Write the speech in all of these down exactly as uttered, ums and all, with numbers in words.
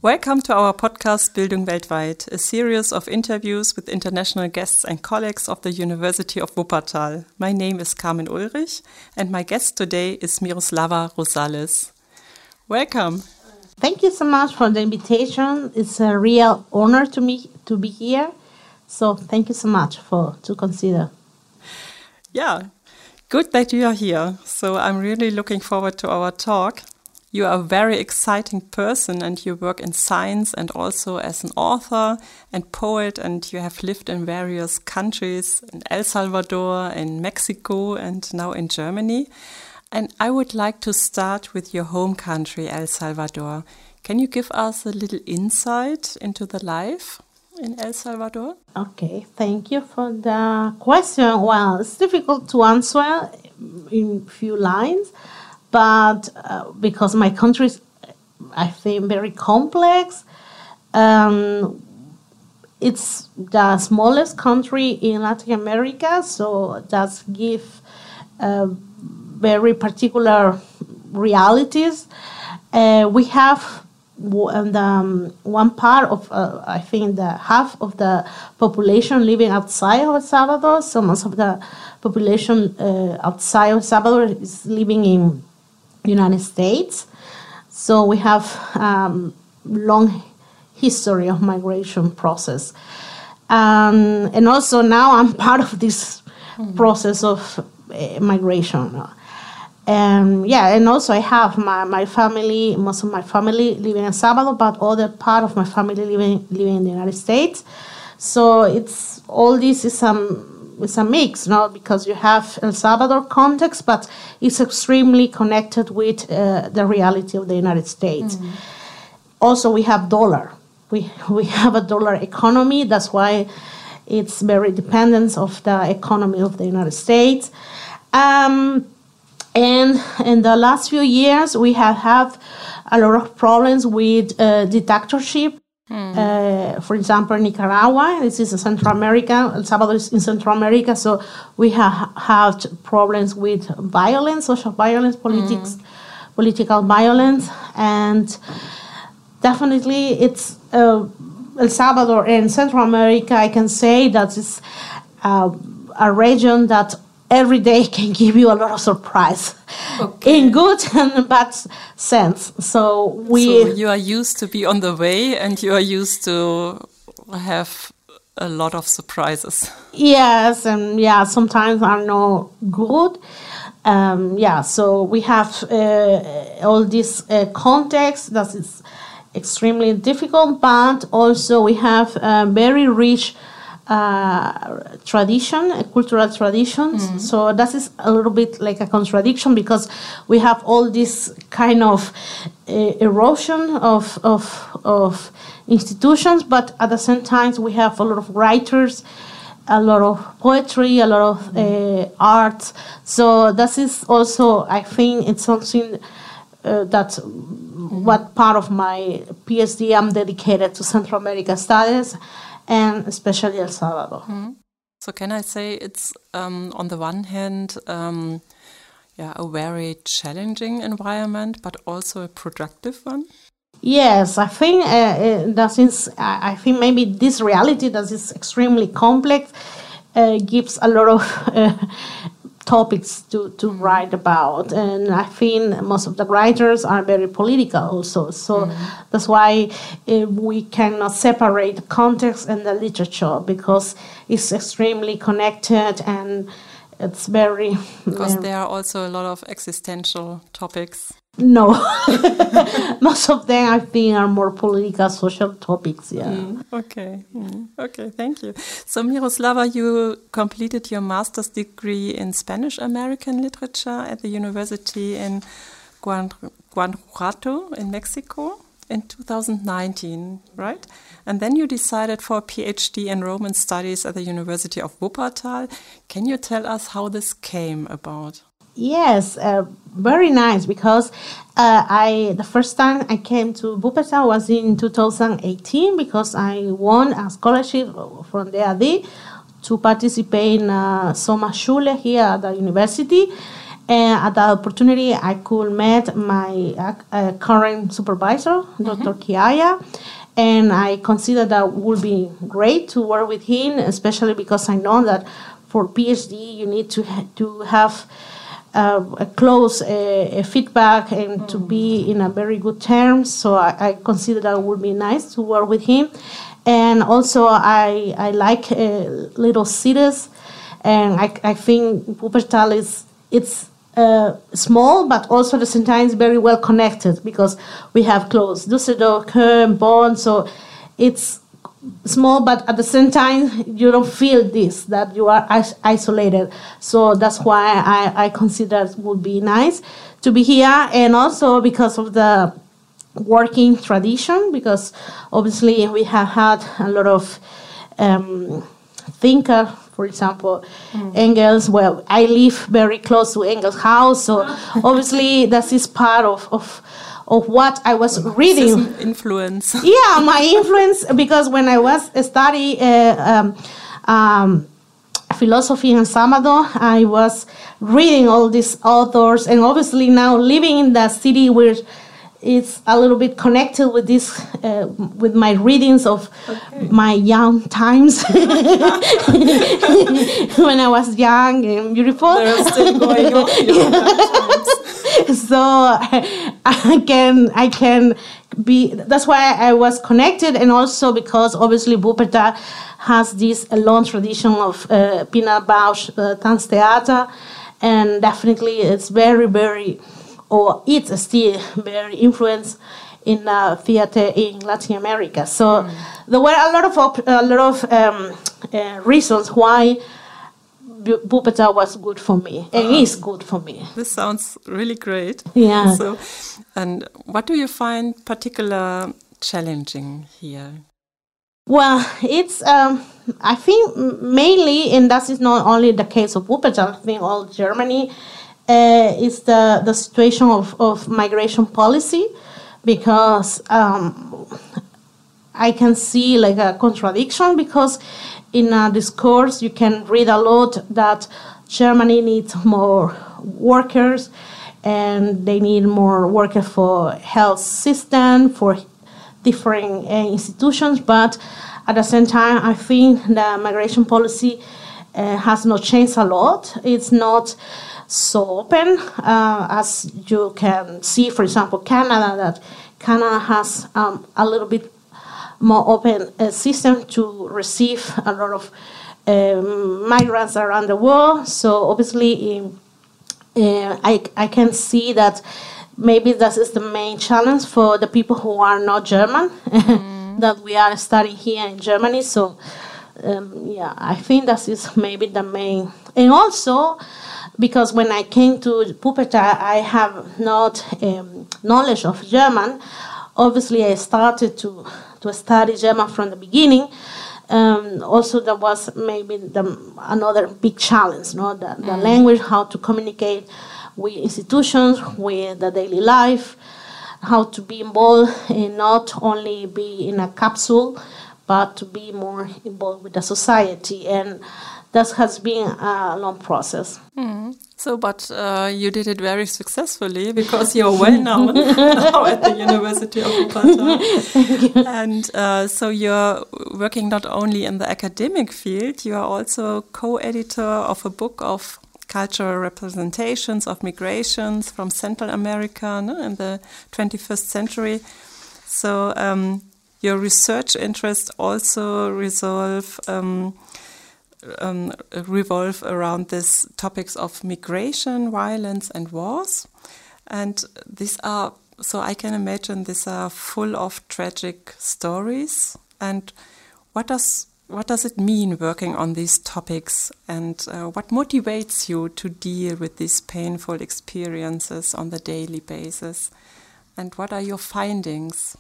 Welcome to our podcast Bildung weltweit, a series of interviews with international guests and colleagues of the University of Wuppertal. My name is Carmen Ulrich and my guest today is Miroslava Rosales. Welcome. Thank you so much for the invitation. It's a real honor to me to be here. So thank you so much for to consider. Yeah, good that you are here. So I'm really looking forward to our talk. You are a very exciting person and you work in science and also as an author and poet, and you have lived in various countries, in El Salvador, in Mexico and now in Germany. And I would like to start with your home country, El Salvador. Can you give us a little insight into the life in El Salvador? Okay, thank you for the question. Well, it's difficult to answer in few lines. But uh, because my country is, I think, very complex, um, it's the smallest country in Latin America, so it does give uh, very particular realities. Uh, we have and, um, one part of, uh, I think, the half of the population living outside of El Salvador, so most of the population uh, outside of El Salvador is living in United States. So we have um, long history of migration process. Um, and also now I'm part of this mm-hmm. process of uh, migration. And yeah, and also I have my, my family, most of my family living in El Salvador, but other part of my family living living in the United States. So it's all this is um it's a mix, no? Because you have El Salvador context, but it's extremely connected with uh, the reality of the United States. Mm-hmm. Also, we have dollar. We we have a dollar economy. That's why it's very dependent of the economy of the United States. Um, and in the last few years, we have had a lot of problems with uh, dictatorship. Mm. Uh, for example, Nicaragua, this is in Central America, El Salvador is in Central America, so we have had problems with violence, social violence, politics, mm. political violence, and definitely it's uh, El Salvador and Central America, I can say that it's uh, a region that every day can give you a lot of surprise, okay. in good and bad sense. So we. So you are used to be on the way, and you are used to have a lot of surprises. Yes, and yeah, sometimes are not good. Um, yeah, so we have uh, all this uh, context that is extremely difficult, but also we have uh, very rich. Uh, tradition, uh, cultural traditions. Mm-hmm. So that is a little bit like a contradiction because we have all this kind of uh, erosion of, of of institutions, but at the same time we have a lot of writers, a lot of poetry, a lot of uh, art. So that is also, I think, it's something uh, that mm-hmm. what part of my PhD I'm dedicated to Central America studies. And especially El Salvador. Mm-hmm. So can I say it's, um, on the one hand, um, yeah, a very challenging environment, but also a productive one? Yes, I think uh, that is, I think maybe this reality that is extremely complex uh, gives a lot of uh, topics to, to mm-hmm. write about. And I think most of the writers are very political also. So mm-hmm. that's why uh, we cannot separate the context and the literature because it's extremely connected and it's very... Because there are also a lot of existential topics. No. Most of them, I think, are more political, social topics, yeah. Mm, okay, mm, okay, thank you. So, Miroslava, you completed your master's degree in Spanish American literature at the University in Guanajuato in Mexico in two thousand nineteen, right? And then you decided for a PhD in Roman Studies at the University of Wuppertal. Can you tell us how this came about? Yes, uh, very nice, because uh, I the first time I came to Wuppertal was in two thousand eighteen because I won a scholarship from the D A D to participate in uh, Sommerschule here at the university. And at that opportunity, I could meet my uh, uh, current supervisor, Doctor Mm-hmm. Kiaya, and I consider that would be great to work with him, especially because I know that for PhD you need to ha- to have uh, a close uh, feedback and mm. to be in a very good terms. So I, I consider that it would be nice to work with him. And also I I like uh, little cities, and I I think Wuppertal is it's. Uh, small, but also at the same time very well connected because we have close Düsseldorf, Köln, Bonn, so it's small, but at the same time you don't feel this, that you are is- isolated. So that's why I, I consider it would be nice to be here, and also because of the working tradition, because obviously we have had a lot of um, thinkers. For example, mm. Engels, well, I live very close to Engels' house, so obviously that is part of, of, of what I was reading. Influence. Yeah, my influence, because when I was studying uh, um, um, philosophy in Salvador, I was reading all these authors, and obviously now living in the city where it's a little bit connected with this, uh, with my readings of okay. my young times when I was young and beautiful. They're still going on. So I, I can, I can be. That's why I was connected, and also because obviously Wuppertal has this a long tradition of uh, Pina Bausch uh, Tanztheater, and definitely it's very, very. Or it's still very influenced in uh, theater in Latin America. So mm. there were a lot of op- a lot of um, uh, reasons why Wuppertal was good for me and uh, is good for me. This sounds really great. Yeah. So, and what do you find particular challenging here? Well, it's um, I think mainly, and that is not only the case of Wuppertal. I think all Germany. Uh, is the, the situation of, of migration policy, because um, I can see like a contradiction, because in a discourse you can read a lot that Germany needs more workers and they need more workers for health system, for different uh, institutions, but at the same time I think the migration policy uh, has not changed a lot. It's not so open uh, as you can see, for example, Canada, that Canada has um, a little bit more open uh, system to receive a lot of um, migrants around the world. So obviously in, uh, I, I can see that maybe that is the main challenge for the people who are not German, mm. that we are studying here in Germany. So um, yeah, I think that is maybe the main. And also, because when I came to Wuppertal, I have not um, knowledge of German. Obviously, I started to, to study German from the beginning. Um, also, there was maybe the, another big challenge, no? the, the mm. language, how to communicate with institutions, with the daily life, how to be involved and not only be in a capsule, but to be more involved with the society. And that has been a long process. Mm. So, but uh, you did it very successfully, because you're well known now at the University of Wuppertal. And uh, so you're working not only in the academic field, you are also co-editor of a book of cultural representations of migrations from Central America, no, in the twenty-first century. So um, your research interests also resolve... Um, Um, revolve around these topics of migration, violence, and wars. And these are, so I can imagine, these are full of tragic stories. And what does what does it mean working on these topics? And uh, what motivates you to deal with these painful experiences on the daily basis? And what are your findings?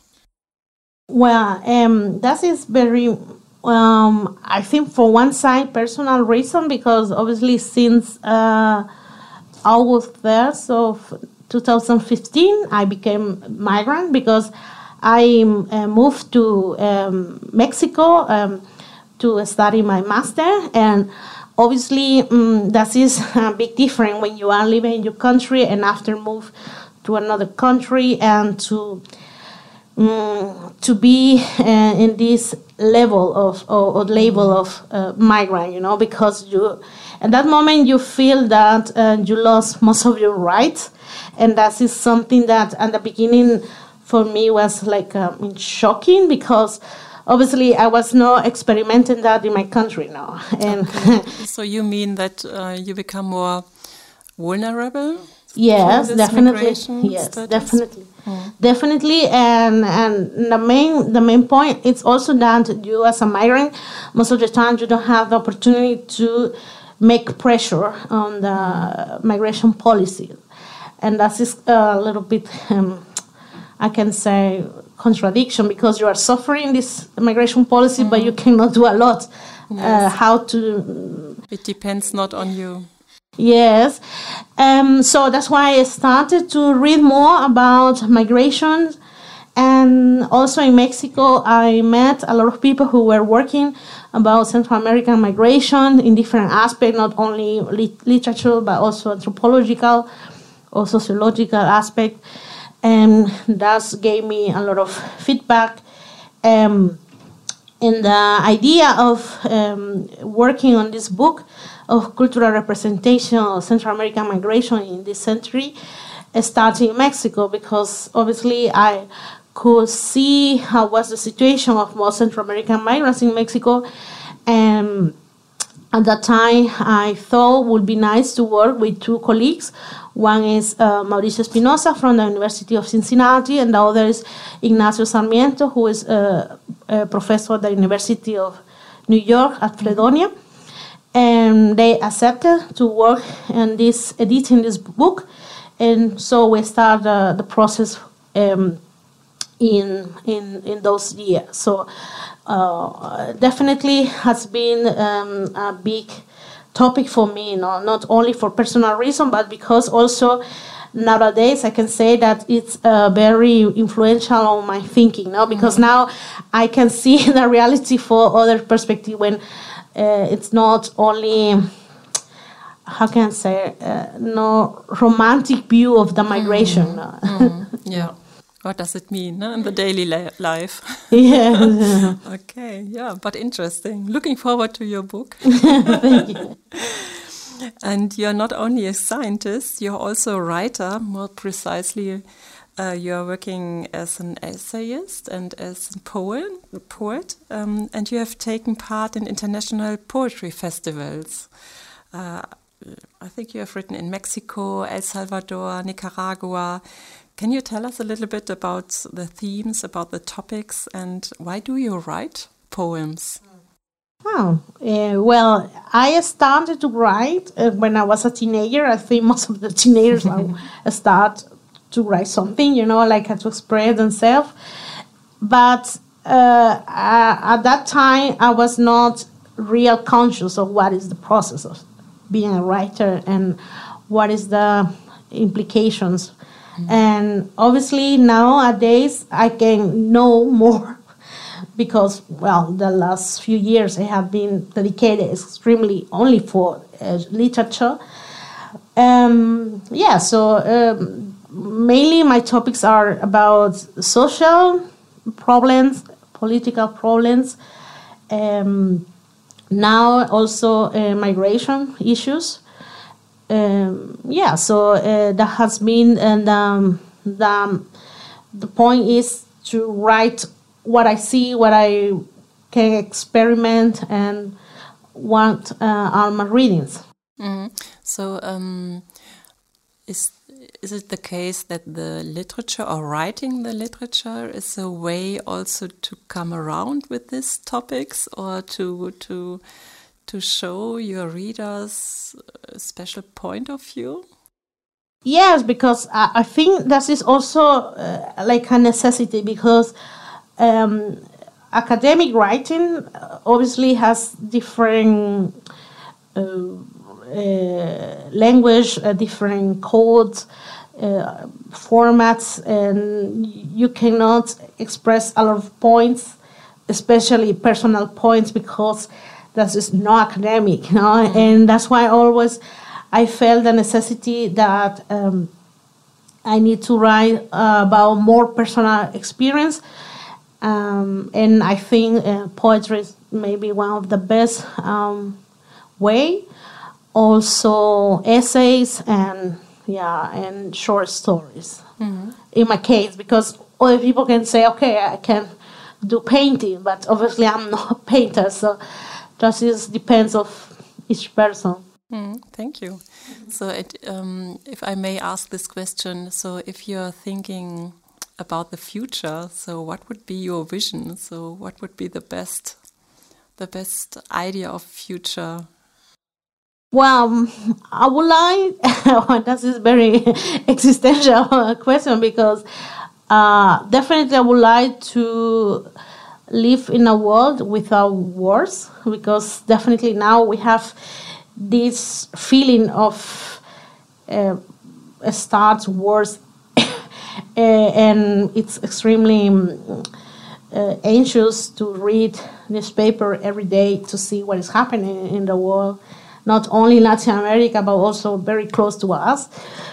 Well, um, that is very... Um, I think for one side, personal reason, because obviously since uh, August first of two thousand fifteen, I became migrant, because I uh, moved to um, Mexico um, to study my master, and obviously um, that is a big difference when you are living in your country and after move to another country and to um, to be uh, in this level of or, or label of uh, migrant, you know, because you at that moment you feel that uh, you lost most of your rights, and that is something that at the beginning for me was like um, shocking, because obviously I was not experimenting that in my country now. And okay. So you mean that uh, you become more vulnerable? Yes, definitely. Yes, status? definitely, oh. definitely. And and the main the main point is also that you as a migrant, most of the time you don't have the opportunity to make pressure on the mm. migration policy, and that is a little bit, um, I can say, contradiction, because you are suffering this migration policy, mm. but you cannot do a lot. Yes. Uh, how to? It depends not on you. Yes, um, so that's why I started to read more about migration, and also in Mexico I met a lot of people who were working about Central American migration in different aspects, not only lit- literature but also anthropological or sociological aspect, and that gave me a lot of feedback. Um, and the idea of um, working on this book of cultural representation of Central American migration in this century started in Mexico, because obviously I could see how was the situation of most Central American migrants in Mexico, and at that time I thought it would be nice to work with two colleagues. One is uh, Mauricio Espinosa from the University of Cincinnati, and the other is Ignacio Sarmiento, who is a, a professor at the University of New York at Fredonia. And they accepted to work in this, editing this book, and so we started uh, the process um, in in in those years. So uh, definitely has been um, a big topic for me, you know, not only for personal reason, but because also nowadays I can say that it's uh, very influential on my thinking, no? Because mm-hmm. now I can see the reality for other perspective, when uh, it's not only, how can I say, uh, no romantic view of the migration. Mm-hmm. Mm-hmm. Yeah. What does it mean no? in the daily la- life? Yeah. Okay, yeah, but interesting. Looking forward to your book. Thank you. And you're not only a scientist, you're also a writer. More precisely, uh, you're working as an essayist and as a poet, poet um, and you have taken part in international poetry festivals. Uh, I think you have written in Mexico, El Salvador, Nicaragua. Can you tell us a little bit about the themes, about the topics, and why do you write poems? Oh, uh, well, I started to write uh, when I was a teenager. I think most of the teenagers start to write something, you know, like to express themselves. But uh, I, at that time, I was not real conscious of what is the process of being a writer and what is the implications. Mm-hmm. And obviously nowadays I can know more because, well, the last few years I have been dedicated extremely only for uh, literature. Um, yeah, so um, mainly my topics are about social problems, political problems, um, now also uh, migration issues. Um, yeah, so uh, that has been, and um, the, the point is to write what I see, what I can experiment, and what uh, are my readings. Mm-hmm. So um, is is it the case that the literature or writing the literature is a way also to come around with these topics, or to to to show your readers a special point of view? Yes, because I, I think that is also uh, like a necessity, because um, academic writing obviously has different uh, uh, language, uh, different codes, uh, formats, and you cannot express a lot of points, especially personal points, because that is not academic, you know, mm-hmm. and that's why I always I felt the necessity that um, I need to write uh, about more personal experience, um, and I think uh, poetry is maybe one of the best um, way. Also essays and yeah and short stories. Mm-hmm. In my case, because other people can say, okay, I can do painting, but obviously I'm not a painter, so that is depends of each person. Mm, thank you. Mm-hmm. So it, um, if I may ask this question, so if you're thinking about the future, so what would be your vision? So what would be the best, the best idea of future? Well, I would like, that is a very existential question, because uh, definitely I would like to live in a world without wars, because definitely now we have this feeling of uh, start wars and it's extremely uh, anxious to read newspaper every day to see what is happening in the world. Not only in Latin America, but also very close to us.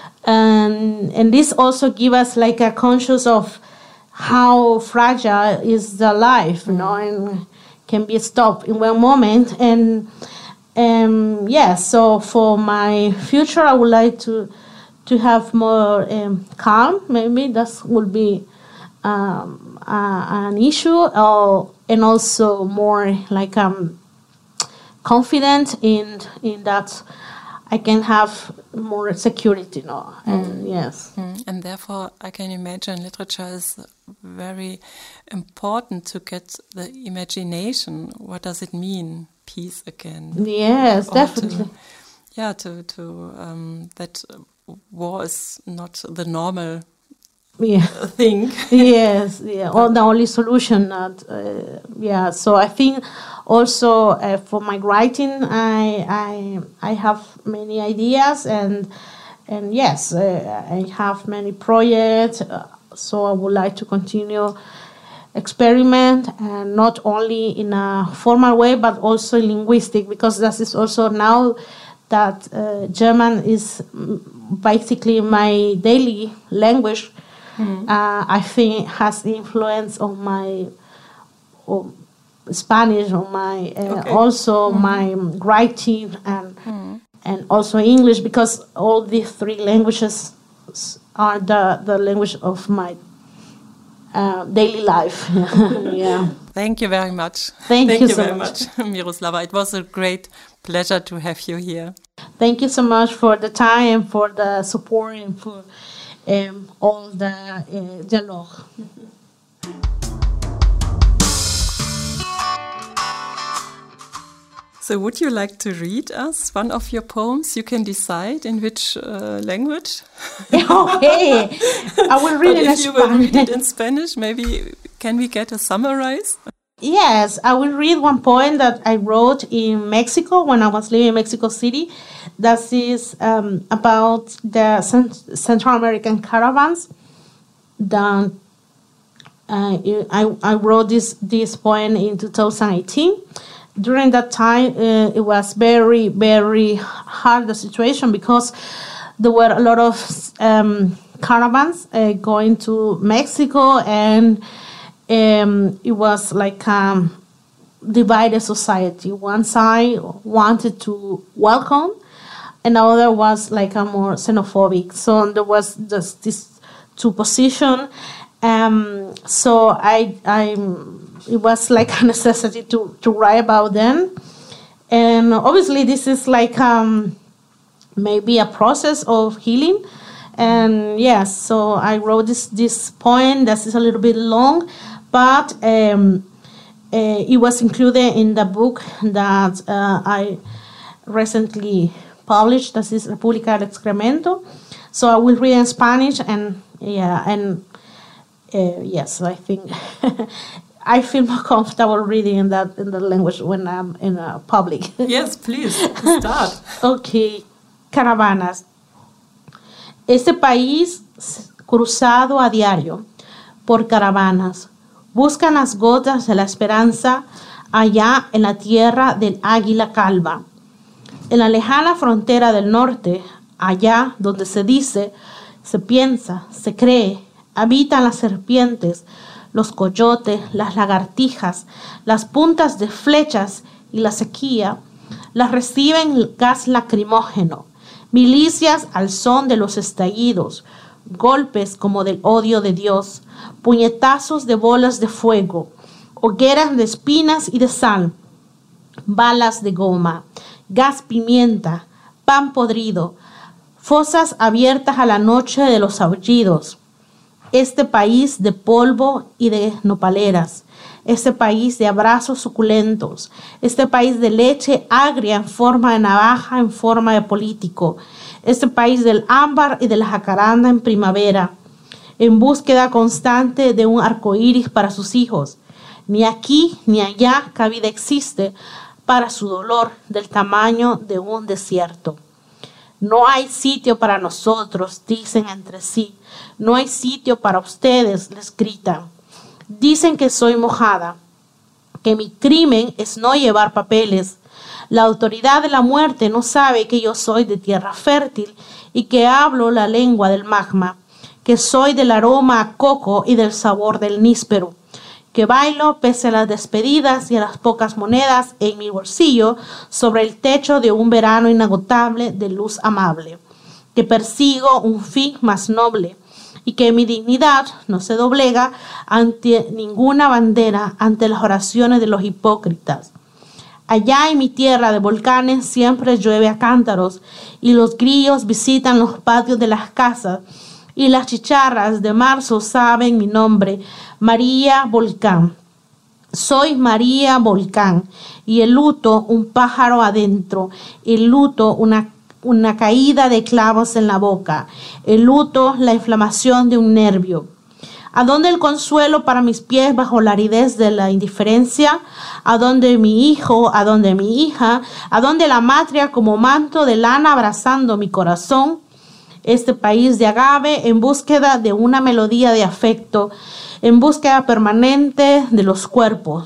And, and this also gives us like a conscious of how fragile is the life, you know, and can be stopped in one moment. And um, yeah, so for my future, I would like to to have more um, calm. Maybe that would be um, uh, an issue, or, and also more like um. confident in in that I can have more security, no? And mm. yes. Mm. And therefore, I can imagine literature is very important to get the imagination. What does it mean, peace again? Yes, or definitely. To, yeah, to to um, that war is not the normal. Yeah. Thing. Yes, yeah, or the only solution. Not, uh, yeah, so I think also uh, for my writing, I I I have many ideas, and and yes, uh, I have many projects. Uh, so I would like to continue experiment, and not only in a formal way, but also linguistic, because that is also now that uh, German is basically my daily language. Mm. Uh, I think has influence on my on Spanish, on my uh, okay. also mm. my writing, and mm. and also English, because all these three languages are the, the language of my uh, daily life. Yeah. Thank you very much. Thank, Thank you, you so very much, much, Miroslava. It was a great pleasure to have you here. Thank you so much for the time, for the support, and for Um, all the uh, dialogue. So would you like to read us one of your poems? You can decide in which uh, language. Okay, I will read it in Spanish. If you will read it in Spanish, maybe can we get a summarize? Yes, I will read one poem that I wrote in Mexico when I was living in Mexico City. That is um, about the Cent- Central American caravans. The, uh, I, I wrote this, this poem in two thousand eighteen. During that time, uh, it was very, very hard, the situation, because there were a lot of um, caravans uh, going to Mexico, and um, it was like a divided society. One side wanted to welcome, and the other was like a more xenophobic. So there was this, this two position. Um, so I, I, it was like a necessity to, to write about them. And obviously this is like um, maybe a process of healing. And yes, so I wrote this, this poem that is a little bit long, but um, uh, it was included in the book that uh, I recently published, that is República del Excremento. So I will read in Spanish, and yeah, and uh, yes, I think I feel more comfortable reading in that in the language when I'm in a public. Yes, please start. Okay, caravanas. Este país cruzado a diario por caravanas buscan las gotas de la esperanza allá en la tierra del águila calva. En la lejana frontera del norte, allá donde se dice, se piensa, se cree, habitan las serpientes, los coyotes, las lagartijas, las puntas de flechas y la sequía, las reciben gas lacrimógeno, milicias al son de los estallidos, golpes como del odio de Dios, puñetazos de bolas de fuego, hogueras de espinas y de sal, balas de goma, gas pimienta, pan podrido, fosas abiertas a la noche de los aullidos. Este país de polvo y de nopaleras, este país de abrazos suculentos, este país de leche agria en forma de navaja, en forma de político, este país del ámbar y de la jacaranda en primavera, en búsqueda constante de un arco iris para sus hijos. Ni aquí ni allá cabida existe para su dolor del tamaño de un desierto. No hay sitio para nosotros, dicen entre sí. No hay sitio para ustedes, les gritan. Dicen que soy mojada, que mi crimen es no llevar papeles. La autoridad de la muerte no sabe que yo soy de tierra fértil y que hablo la lengua del magma, que soy del aroma a coco y del sabor del níspero, que bailo pese a las despedidas y a las pocas monedas en mi bolsillo sobre el techo de un verano inagotable de luz amable, que persigo un fin más noble y que mi dignidad no se doblega ante ninguna bandera, ante las oraciones de los hipócritas. Allá en mi tierra de volcanes siempre llueve a cántaros y los grillos visitan los patios de las casas y las chicharras de marzo saben mi nombre, María Volcán. Soy María Volcán y el luto un pájaro adentro, el luto una, una caída de clavos en la boca, el luto la inflamación de un nervio. ¿A dónde el consuelo para mis pies bajo la aridez de la indiferencia? ¿A dónde mi hijo? ¿A dónde mi hija? ¿A dónde la matria como manto de lana abrazando mi corazón? Este país de agave en búsqueda de una melodía de afecto, en búsqueda permanente de los cuerpos.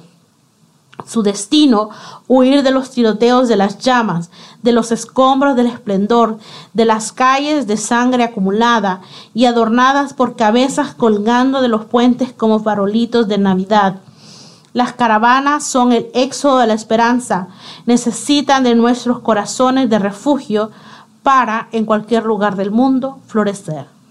Su destino, huir de los tiroteos de las llamas, de los escombros del esplendor, de las calles de sangre acumulada y adornadas por cabezas colgando de los puentes como farolitos de Navidad. Las caravanas son el éxodo de la esperanza, necesitan de nuestros corazones de refugio para, en cualquier lugar del mundo, florecer.